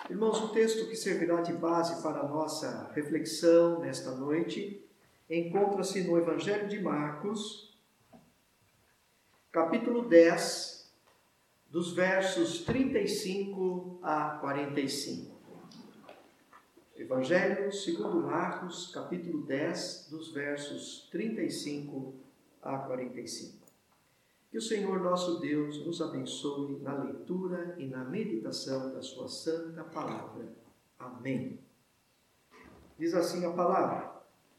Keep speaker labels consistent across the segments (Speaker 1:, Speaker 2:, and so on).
Speaker 1: Irmãos, o texto que servirá de base para a nossa reflexão nesta noite encontra-se no Evangelho de Marcos, capítulo 10, dos versos 35 a 45. Evangelho segundo Marcos, capítulo 10, dos versos 35 a 45. Que o Senhor nosso Deus nos abençoe na leitura e na meditação da sua santa palavra. Amém. Diz assim a palavra: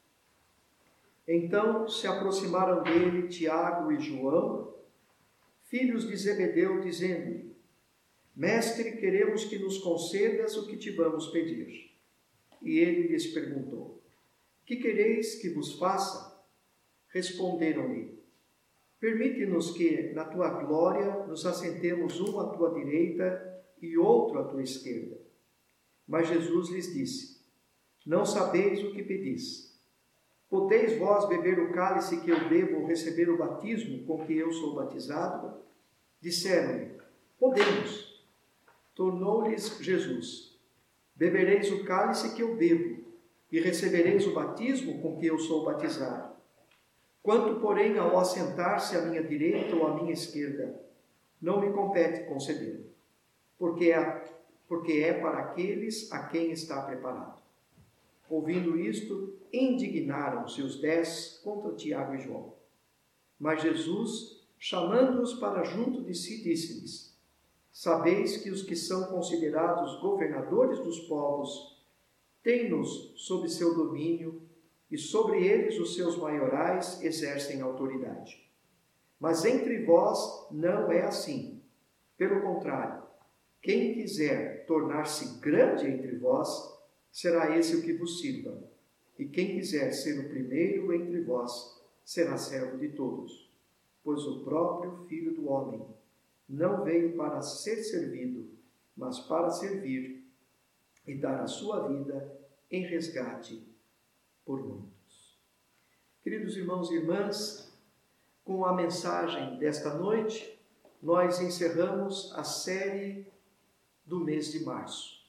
Speaker 1: Então se aproximaram dele Tiago e João, filhos de Zebedeu, dizendo-lhe: Mestre, queremos que nos concedas o que te vamos pedir. E ele lhes perguntou: Que quereis que vos faça? Responderam-lhe: Permite-nos que, na tua glória, nos assentemos um à tua direita e outro à tua esquerda. Mas Jesus lhes disse: Não sabeis o que pedis. Podeis vós beber o cálice que eu bebo ou receber o batismo com que eu sou batizado? Disseram-lhe: Podemos. Tornou-lhes Jesus: Bebereis o cálice que eu bebo e recebereis o batismo com que eu sou batizado. Quanto, porém, ao assentar-se à minha direita ou à minha esquerda, não me compete conceder, porque é para aqueles a quem está preparado. Ouvindo isto, indignaram-se os 10 contra Tiago e João. Mas Jesus, chamando-os para junto de si, disse-lhes: Sabeis que os que são considerados governadores dos povos têm-nos sob seu domínio, e sobre eles os seus maiorais exercem autoridade. Mas entre vós não é assim. Pelo contrário, quem quiser tornar-se grande entre vós, será esse o que vos sirva. E quem quiser ser o primeiro entre vós, será servo de todos. Pois o próprio Filho do Homem não veio para ser servido, mas para servir e dar a sua vida em resgate por muitos. Queridos irmãos e irmãs, com a mensagem desta noite, nós encerramos a série do mês de março.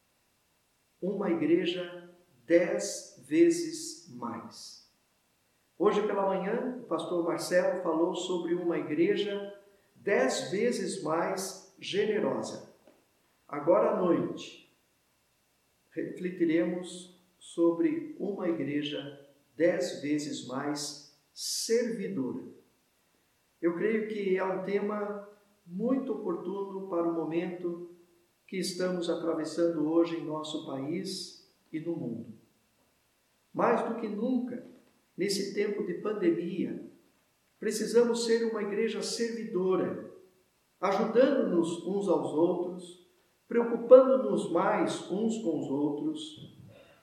Speaker 1: Uma igreja 10 vezes mais. Hoje pela manhã, o pastor Marcelo falou sobre uma igreja 10 vezes mais generosa. Agora à noite, refletiremos sobre uma igreja 10 vezes mais servidora. Eu creio que é um tema muito oportuno para o momento que estamos atravessando hoje em nosso país e no mundo. Mais do que nunca, nesse tempo de pandemia, precisamos ser uma igreja servidora, ajudando-nos uns aos outros, preocupando-nos mais uns com os outros,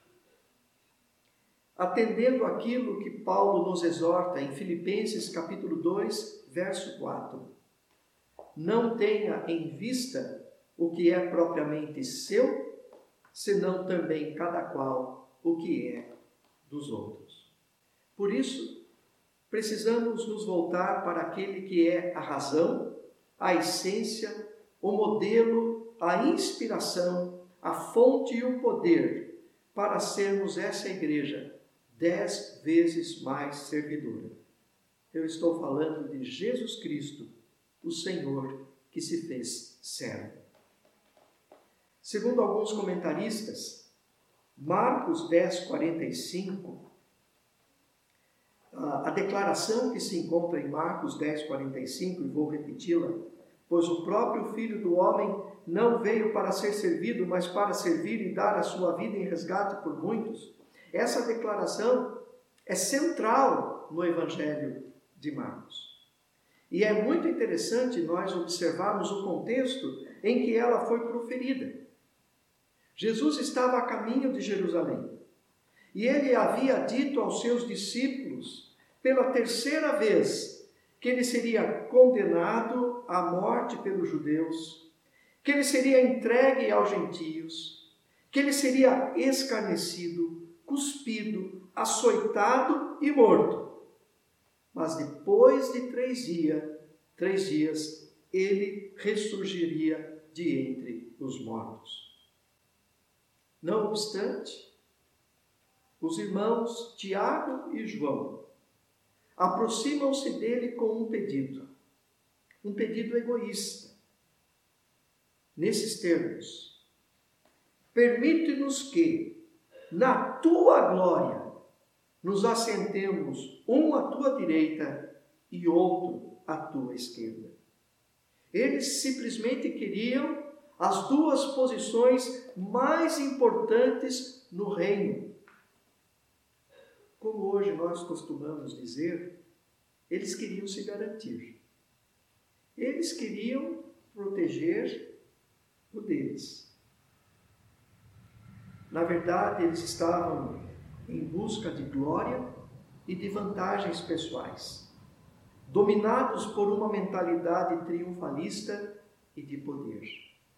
Speaker 1: atendendo aquilo que Paulo nos exorta em Filipenses capítulo 2, verso 4. Não tenha em vista o que é propriamente seu, senão também cada qual o que é dos outros. Por isso, precisamos nos voltar para aquele que é a razão, a essência, o modelo, a inspiração, a fonte e o poder para sermos essa igreja 10 vezes mais servidora. Eu estou falando de Jesus Cristo, o Senhor que se fez servo. Segundo alguns comentaristas, Marcos 10, 45, a declaração que se encontra em Marcos 10, 45, e vou repeti-la: Pois o próprio Filho do Homem não veio para ser servido, mas para servir e dar a sua vida em resgate por muitos. Essa declaração é central no Evangelho de Marcos. E é muito interessante nós observarmos o contexto em que ela foi proferida. Jesus estava a caminho de Jerusalém e ele havia dito aos seus discípulos pela terceira vez que ele seria condenado à morte pelos judeus, que ele seria entregue aos gentios, que ele seria escarnecido, cuspido, açoitado e morto. Mas depois de 3 dias, ele ressurgiria de entre os mortos. Não obstante, os irmãos Tiago e João aproximam-se dele com um pedido egoísta. Nesses termos: permite-nos que, na tua glória, nos assentemos um à tua direita e outro à tua esquerda. Eles simplesmente queriam as duas posições mais importantes no reino. Como hoje nós costumamos dizer, eles queriam se garantir. Eles queriam proteger o deles. Na verdade, eles estavam em busca de glória e de vantagens pessoais, dominados por uma mentalidade triunfalista e de poder.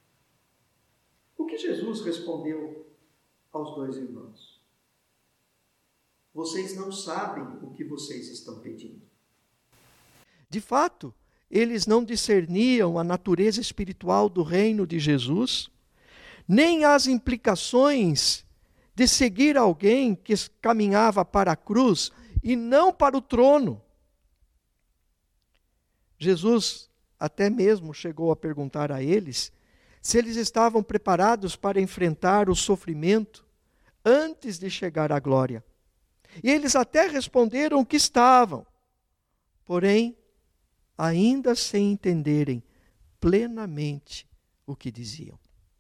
Speaker 1: O que Jesus respondeu aos dois irmãos? Vocês não sabem o que vocês estão pedindo. De fato, eles não discerniam a natureza espiritual do reino de Jesus, nem as implicações de seguir alguém que caminhava para a cruz e não para o trono. Jesus até mesmo chegou a perguntar a eles se eles estavam preparados para enfrentar o sofrimento antes de chegar à glória. E eles até responderam que estavam, porém, ainda sem entenderem plenamente o que diziam.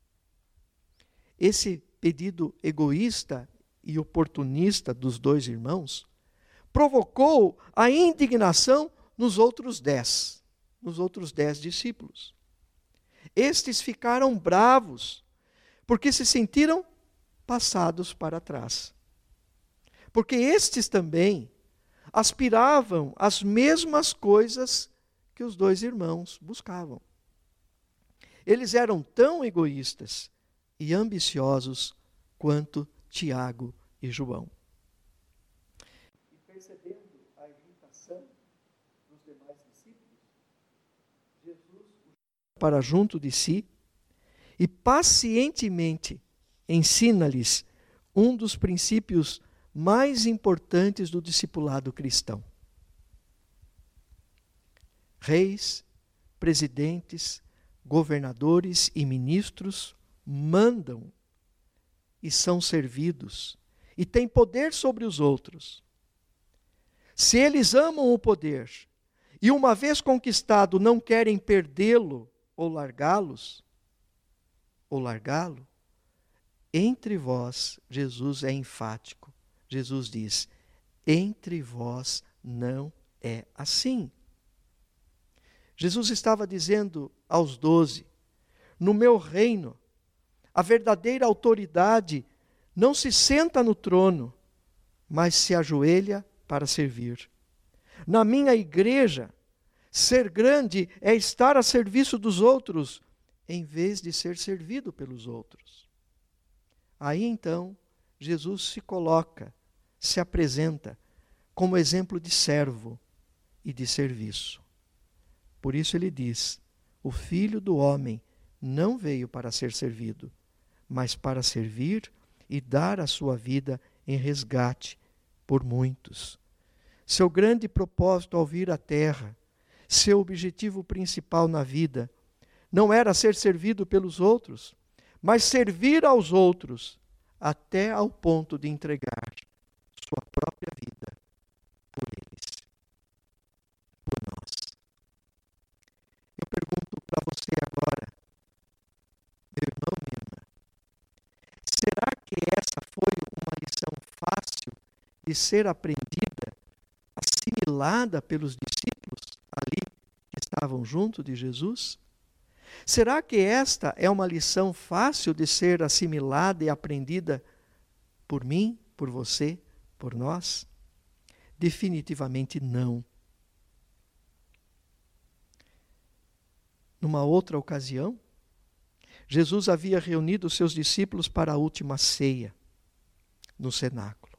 Speaker 1: Esse pedido egoísta e oportunista dos dois irmãos provocou a indignação nos outros 10 discípulos. Estes ficaram bravos, porque se sentiram passados para trás. Porque estes também aspiravam às mesmas coisas que os dois irmãos buscavam. Eles eram tão egoístas e ambiciosos quanto Tiago e João. E percebendo a irritação dos demais discípulos, Jesus os para junto de si e pacientemente ensina-lhes um dos princípios mais importantes do discipulado cristão. Reis, presidentes, governadores e ministros mandam e são servidos e têm poder sobre os outros. Se eles amam o poder e uma vez conquistado não querem perdê-lo ou largá-lo, entre vós, Jesus é enfático. Jesus diz: entre vós não é assim. Jesus estava dizendo aos 12, no meu reino, a verdadeira autoridade não se senta no trono, mas se ajoelha para servir. Na minha igreja, ser grande é estar a serviço dos outros, em vez de ser servido pelos outros. Aí então, Jesus se coloca, se apresenta como exemplo de servo e de serviço. Por isso ele diz: o Filho do Homem não veio para ser servido, mas para servir e dar a sua vida em resgate por muitos. Seu grande propósito ao vir à terra, seu objetivo principal na vida, não era ser servido pelos outros, mas servir aos outros até ao ponto de entregar sua própria vida por eles, por nós. Eu pergunto para você agora, meu irmão, minha irmã, será que essa foi uma lição fácil de ser aprendida, assimilada pelos discípulos ali que estavam junto de Jesus? Será que esta é uma lição fácil de ser assimilada e aprendida por mim, por você, por nós? Definitivamente não. Numa outra ocasião, Jesus havia reunido seus discípulos para a última ceia no cenáculo,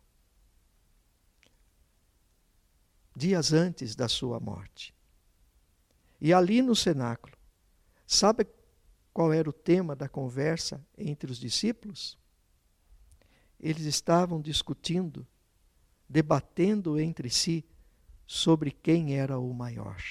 Speaker 1: dias antes da sua morte. E ali no cenáculo, sabe qual era o tema da conversa entre os discípulos? eles estavam discutindo, debatendo entre si sobre quem era o maior.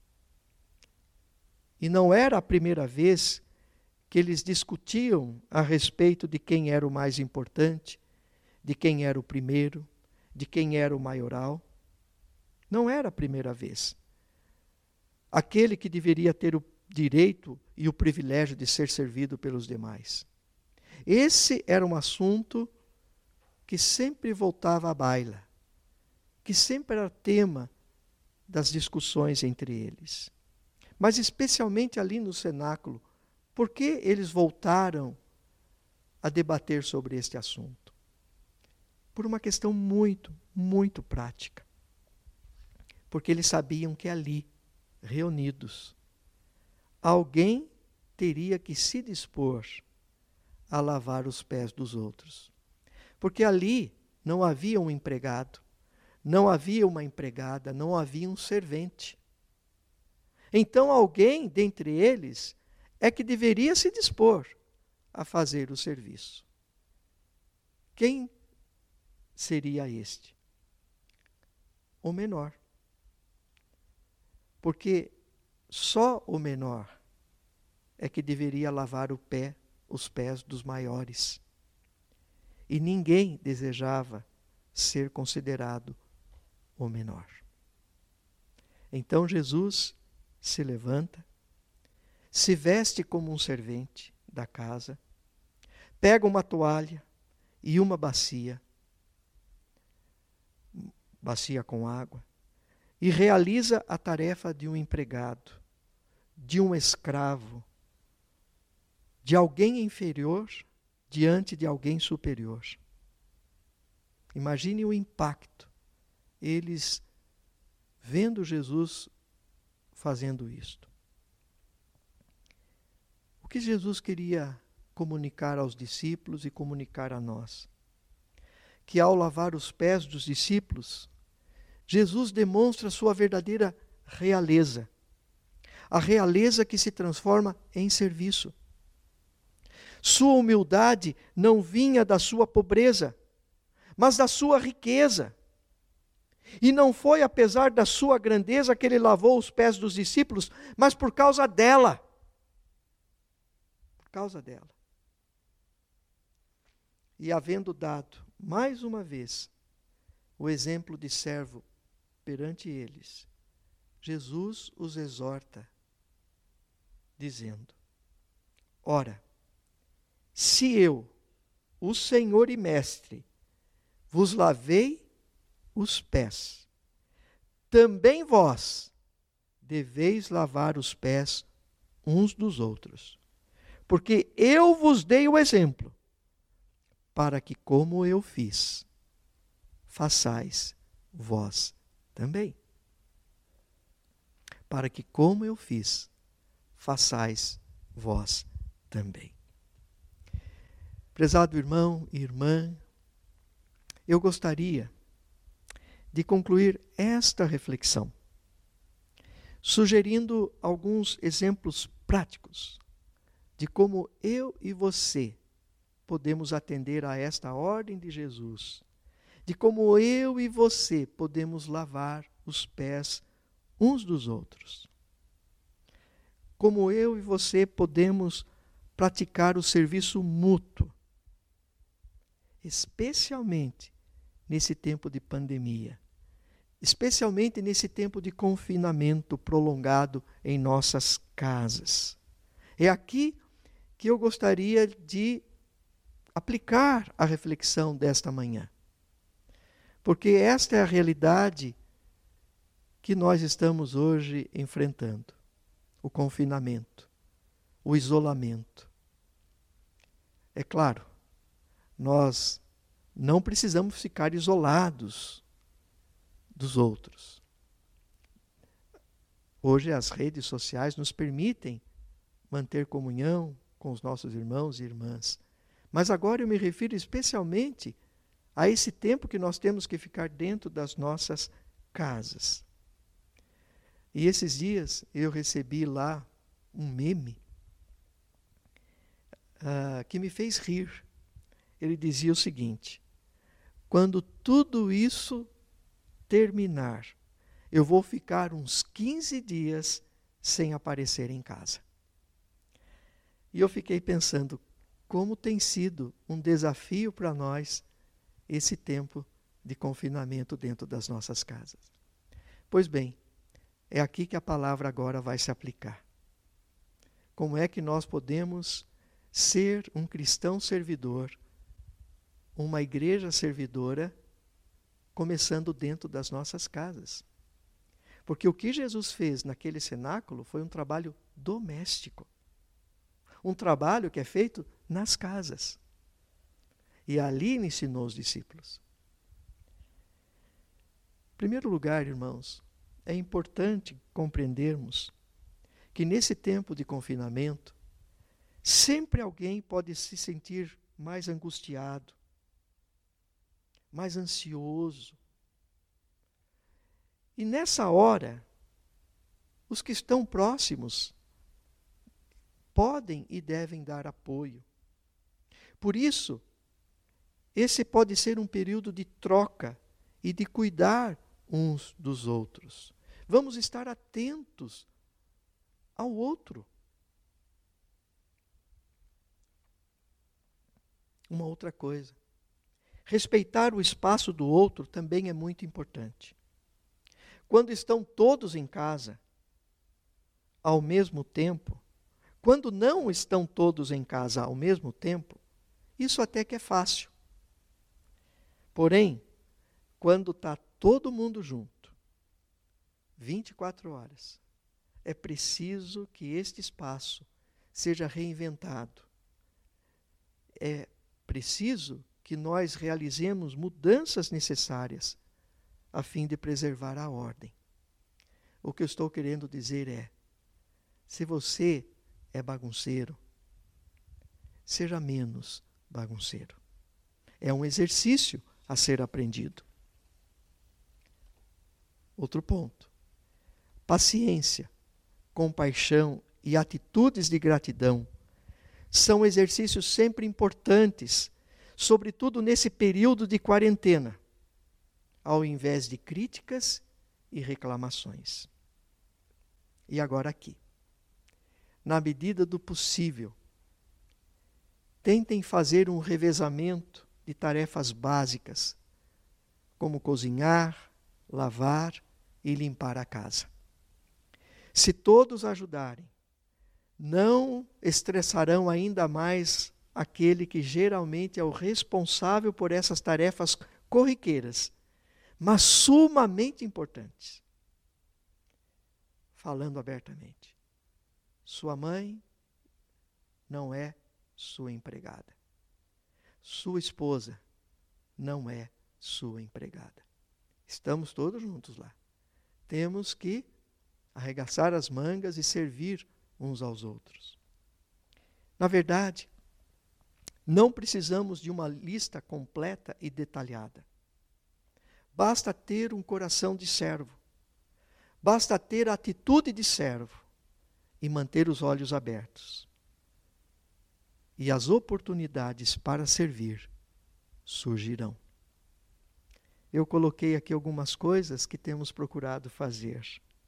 Speaker 1: E não era a primeira vez que eles discutiam a respeito de quem era o mais importante, de quem era o primeiro, de quem era o maioral. Não era a primeira vez. Aquele que deveria ter o direito e o privilégio de ser servido pelos demais. Esse era um assunto que sempre voltava à baila, que sempre era tema das discussões entre eles. Mas especialmente ali no cenáculo, por que eles voltaram a debater sobre este assunto? Por uma questão muito, muito prática. Porque eles sabiam que ali, reunidos, alguém teria que se dispor a lavar os pés dos outros. Porque ali não havia um empregado, não havia uma empregada, não havia um servente. Então alguém dentre eles é que deveria se dispor a fazer o serviço. Quem seria este? O menor. Porque só o menor é que deveria lavar os pés dos maiores. E ninguém desejava ser considerado o menor. Então Jesus se levanta, se veste como um servente da casa, pega uma toalha e uma bacia com água, e realiza a tarefa de um empregado, de um escravo, de alguém inferior diante de alguém superior. Imagine o impacto, eles vendo Jesus fazendo isto. O que Jesus queria comunicar aos discípulos e comunicar a nós? Que ao lavar os pés dos discípulos, Jesus demonstra sua verdadeira realeza. A realeza que se transforma em serviço. Sua humildade não vinha da sua pobreza, mas da sua riqueza. E não foi apesar da sua grandeza que ele lavou os pés dos discípulos, mas por causa dela. Por causa dela. E havendo dado, mais uma vez, o exemplo de servo perante eles, Jesus os exorta, dizendo: ora, se eu, o Senhor e Mestre, vos lavei os pés, também vós deveis lavar os pés uns dos outros. Porque eu vos dei o exemplo, para que como eu fiz, façais vós também. Para que como eu fiz, façais vós também. Prezado irmão e irmã, eu gostaria de concluir esta reflexão, sugerindo alguns exemplos práticos de como eu e você podemos atender a esta ordem de Jesus, de como eu e você podemos lavar os pés uns dos outros, como eu e você podemos praticar o serviço mútuo, especialmente nesse tempo de pandemia, especialmente nesse tempo de confinamento prolongado em nossas casas. É aqui que eu gostaria de aplicar a reflexão desta manhã, porque esta é a realidade que nós estamos hoje enfrentando: o confinamento, o isolamento. É claro, nós não precisamos ficar isolados dos outros. Hoje as redes sociais nos permitem manter comunhão com os nossos irmãos e irmãs. Mas agora eu me refiro especialmente a esse tempo que nós temos que ficar dentro das nossas casas. E esses dias eu recebi lá um meme que me fez rir. ele dizia o seguinte: quando tudo isso terminar, eu vou ficar uns 15 dias sem aparecer em casa. E eu fiquei pensando, como tem sido um desafio para nós esse tempo de confinamento dentro das nossas casas. Pois bem, é aqui que a palavra agora vai se aplicar. Como é que nós podemos ser um cristão servidor, uma igreja servidora, começando dentro das nossas casas? Porque o que Jesus fez naquele cenáculo foi um trabalho doméstico. Um trabalho que é feito nas casas. E ali ele ensinou os discípulos. Em primeiro lugar, irmãos, é importante compreendermos que nesse tempo de confinamento, sempre alguém pode se sentir mais angustiado, mais ansioso. E nessa hora, os que estão próximos podem e devem dar apoio. Por isso, esse pode ser um período de troca e de cuidar uns dos outros. Vamos estar atentos ao outro. Uma outra coisa, respeitar o espaço do outro também é muito importante. Quando estão todos em casa, ao mesmo tempo, quando não estão todos em casa ao mesmo tempo, isso até que é fácil. Porém, quando está todo mundo junto, 24 horas, é preciso que este espaço seja reinventado. É preciso que nós realizemos mudanças necessárias a fim de preservar a ordem. O que eu estou querendo dizer é, se você é bagunceiro, seja menos bagunceiro. É um exercício a ser aprendido. Outro ponto. Paciência, compaixão e atitudes de gratidão são exercícios sempre importantes, sobretudo nesse período de quarentena, ao invés de críticas e reclamações. E agora aqui. Na medida do possível, tentem fazer um revezamento de tarefas básicas, como cozinhar, lavar e limpar a casa. Se todos ajudarem, não estressarão ainda mais aquele que geralmente é o responsável por essas tarefas corriqueiras, mas sumamente importantes. Falando abertamente, sua mãe não é sua empregada. Sua esposa não é sua empregada. Estamos todos juntos lá. Temos que arregaçar as mangas e servir uns aos outros. Na verdade, não precisamos de uma lista completa e detalhada. Basta ter um coração de servo. Basta ter a atitude de servo e manter os olhos abertos. E as oportunidades para servir surgirão. Eu coloquei aqui algumas coisas que temos procurado fazer.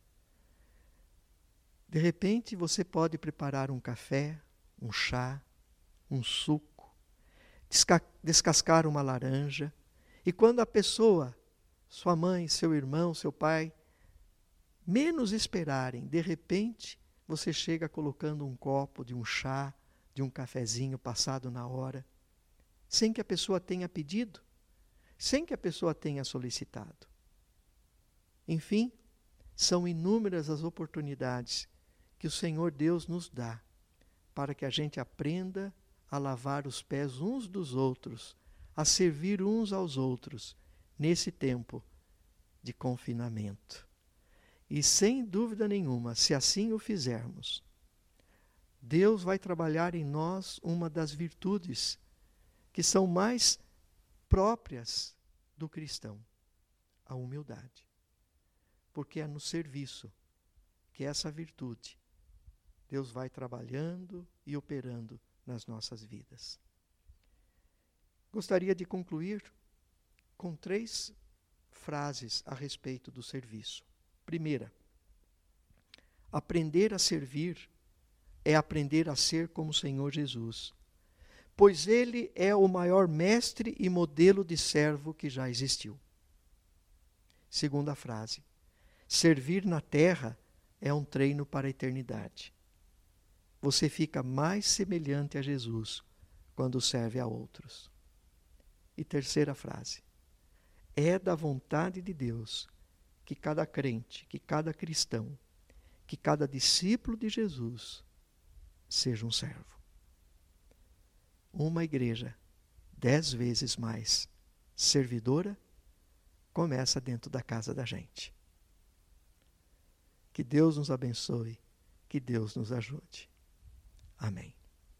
Speaker 1: De repente, você pode preparar um café, um chá, um suco, descascar uma laranja, e quando a pessoa, sua mãe, seu irmão, seu pai, menos esperarem, de repente, você chega colocando um copo de um chá, de um cafezinho passado na hora, sem que a pessoa tenha pedido, sem que a pessoa tenha solicitado. Enfim, são inúmeras as oportunidades que o Senhor Deus nos dá para que a gente aprenda a lavar os pés uns dos outros, a servir uns aos outros nesse tempo de confinamento. E sem dúvida nenhuma, se assim o fizermos, Deus vai trabalhar em nós uma das virtudes que são mais próprias do cristão, a humildade. Porque é no serviço que essa virtude Deus vai trabalhando e operando nas nossas vidas. Gostaria de concluir com 3 frases a respeito do serviço. Primeira, aprender a servir é aprender a ser como o Senhor Jesus, pois Ele é o maior mestre e modelo de servo que já existiu. Segunda frase, servir na terra é um treino para a eternidade. Você fica mais semelhante a Jesus quando serve a outros. E terceira frase, é da vontade de Deus que cada crente, que cada cristão, que cada discípulo de Jesus seja um servo. Uma igreja 10 vezes mais servidora começa dentro da casa da gente. Que Deus nos abençoe, que Deus nos ajude. Amém.